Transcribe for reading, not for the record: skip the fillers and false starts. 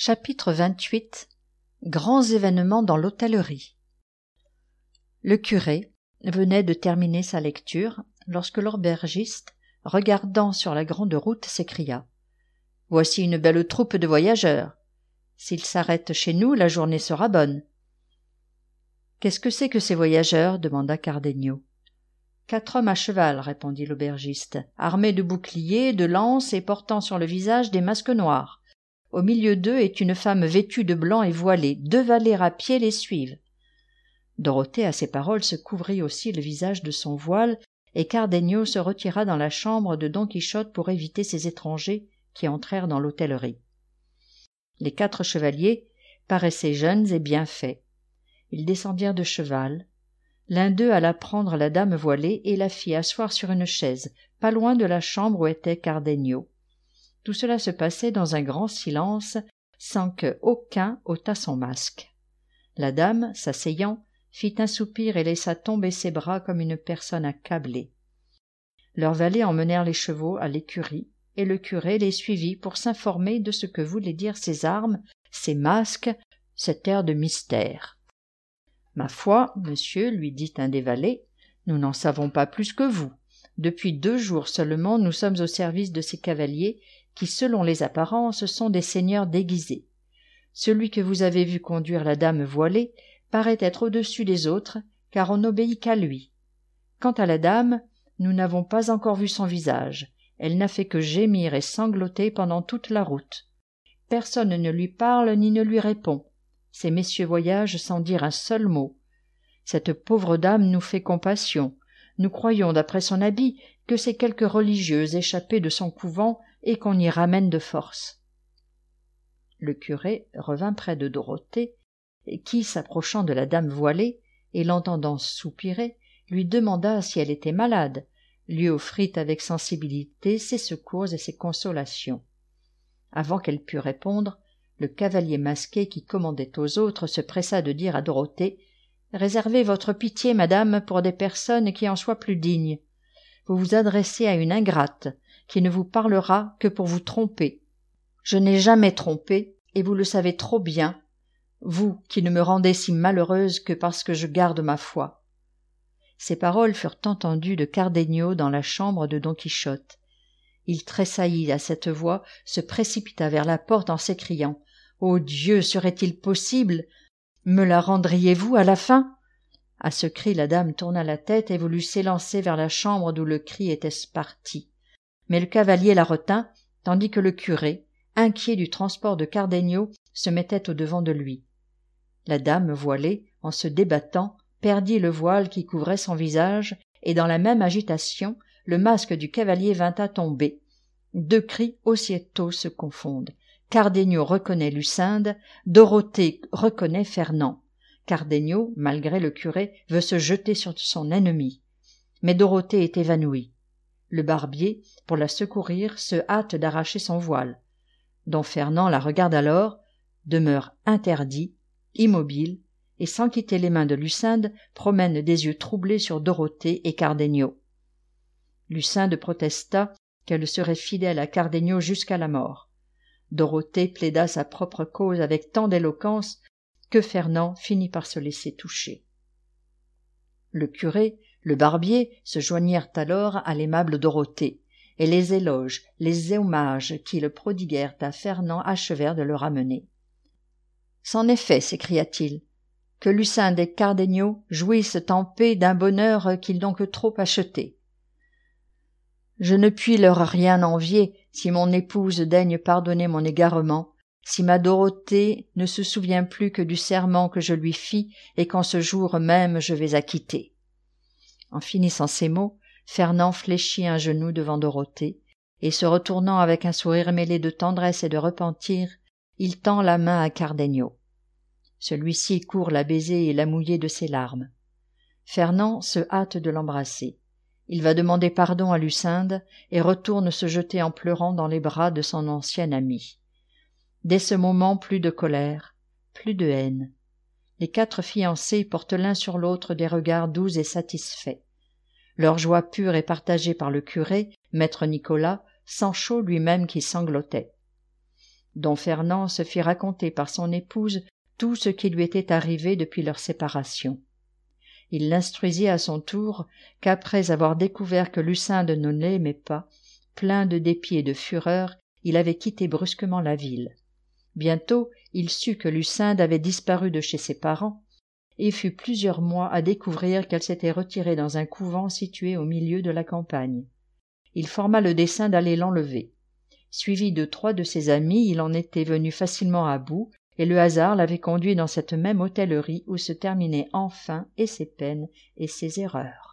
Chapitre 28. Grands événements dans l'hôtellerie. Le curé venait de terminer sa lecture lorsque l'aubergiste, regardant sur la grande route, s'écria « Voici une belle troupe de voyageurs. S'ils s'arrêtent chez nous, la journée sera bonne. » « Qu'est-ce que c'est que ces voyageurs » demanda Cardenio. « 4 hommes à cheval, » répondit l'aubergiste, « armés de boucliers, de lances et portant sur le visage des masques noirs. Au milieu d'eux est une femme vêtue de blanc et voilée. 2 valets à pied les suivent. » Dorothée, à ces paroles, se couvrit aussi le visage de son voile, et Cardenio se retira dans la chambre de Don Quichotte pour éviter ces étrangers qui entrèrent dans l'hôtellerie. Les 4 chevaliers paraissaient jeunes et bien faits. Ils descendirent de cheval. L'un d'eux alla prendre la dame voilée et la fit asseoir sur une chaise, pas loin de la chambre où était Cardenio. Tout cela se passait dans un grand silence, sans que aucun ôtât son masque. La dame, s'asseyant, fit un soupir et laissa tomber ses bras comme une personne accablée. Leurs valets emmenèrent les chevaux à l'écurie, et le curé les suivit pour s'informer de ce que voulaient dire ces armes, ces masques, cet air de mystère. « Ma foi, monsieur, lui dit un des valets, nous n'en savons pas plus que vous. Depuis 2 jours seulement, nous sommes au service de ces cavaliers qui, selon les apparences, sont des seigneurs déguisés. Celui que vous avez vu conduire la dame voilée paraît être au-dessus des autres, car on n'obéit qu'à lui. Quant à la dame, nous n'avons pas encore vu son visage. Elle n'a fait que gémir et sangloter pendant toute la route. Personne ne lui parle ni ne lui répond. Ces messieurs voyagent sans dire un seul mot. Cette pauvre dame nous fait compassion. Nous croyons, d'après son habit, que c'est quelque religieuse échappée de son couvent et qu'on y ramène de force. » Le curé revint près de Dorothée, qui, s'approchant de la dame voilée, et l'entendant soupirer, lui demanda si elle était malade, lui offrit avec sensibilité ses secours et ses consolations. Avant qu'elle pût répondre, le cavalier masqué qui commandait aux autres se pressa de dire à Dorothée « Réservez votre pitié, madame, pour des personnes qui en soient plus dignes. Vous vous adressez à une ingrate, qui ne vous parlera que pour vous tromper. Je n'ai jamais trompé, et vous le savez trop bien, vous qui ne me rendez si malheureuse que parce que je garde ma foi. » Ces paroles furent entendues de Cardenio dans la chambre de Don Quichotte. Il tressaillit à cette voix, se précipita vers la porte en s'écriant « Ô Dieu, serait-il possible? Me la rendriez-vous à la fin ?» À ce cri, la dame tourna la tête et voulut s'élancer vers la chambre d'où le cri était parti. Mais le cavalier la retint, tandis que le curé, inquiet du transport de Cardenio, se mettait au-devant de lui. La dame voilée, en se débattant, perdit le voile qui couvrait son visage, et dans la même agitation, le masque du cavalier vint à tomber. 2 cris aussitôt se confondent. Cardenio reconnaît Lucinde, Dorothée reconnaît Fernand. Cardenio, malgré le curé, veut se jeter sur son ennemi. Mais Dorothée est évanouie. Le barbier, pour la secourir, se hâte d'arracher son voile. Don Fernand la regarde alors, demeure interdit, immobile, et sans quitter les mains de Lucinde, promène des yeux troublés sur Dorothée et Cardenio. Lucinde protesta qu'elle serait fidèle à Cardenio jusqu'à la mort. Dorothée plaida sa propre cause avec tant d'éloquence que Fernand finit par se laisser toucher. Le curé, le barbier se joignirent alors à l'aimable Dorothée, et les éloges, les hommages qui le prodiguèrent à Fernand achevèrent de le ramener. « C'en est fait, s'écria-t-il, que Lucinde et Cardenio jouissent en paix d'un bonheur qu'ils n'ont que trop acheté. Je ne puis leur rien envier si mon épouse daigne pardonner mon égarement, si ma Dorothée ne se souvient plus que du serment que je lui fis et qu'en ce jour même je vais acquitter. » En finissant ces mots, Fernand fléchit un genou devant Dorothée, et se retournant avec un sourire mêlé de tendresse et de repentir, il tend la main à Cardenio. Celui-ci court la baiser et la mouiller de ses larmes. Fernand se hâte de l'embrasser. Il va demander pardon à Lucinde et retourne se jeter en pleurant dans les bras de son ancien ami. Dès ce moment, plus de colère, plus de haine. Les 4 fiancés portent l'un sur l'autre des regards doux et satisfaits. Leur joie pure est partagée par le curé, maître Nicolas, Sancho lui-même qui sanglotait. Don Fernand se fit raconter par son épouse tout ce qui lui était arrivé depuis leur séparation. Il l'instruisit à son tour qu'après avoir découvert que Lucinde ne l'aimait pas, plein de dépit et de fureur, il avait quitté brusquement la ville. Bientôt il sut que Lucinde avait disparu de chez ses parents, et fut plusieurs mois à découvrir qu'elle s'était retirée dans un couvent situé au milieu de la campagne. Il forma le dessein d'aller l'enlever. Suivi de 3 de ses amis, il en était venu facilement à bout, et le hasard l'avait conduit dans cette même hôtellerie où se terminaient enfin et ses peines et ses erreurs.